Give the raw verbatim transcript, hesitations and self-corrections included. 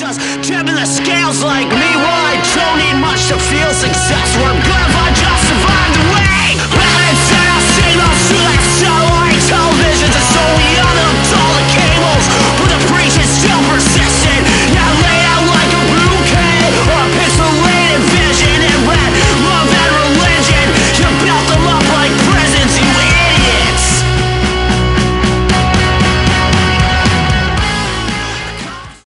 just tipping the scales like me. Well, I don't need much to feel success. We're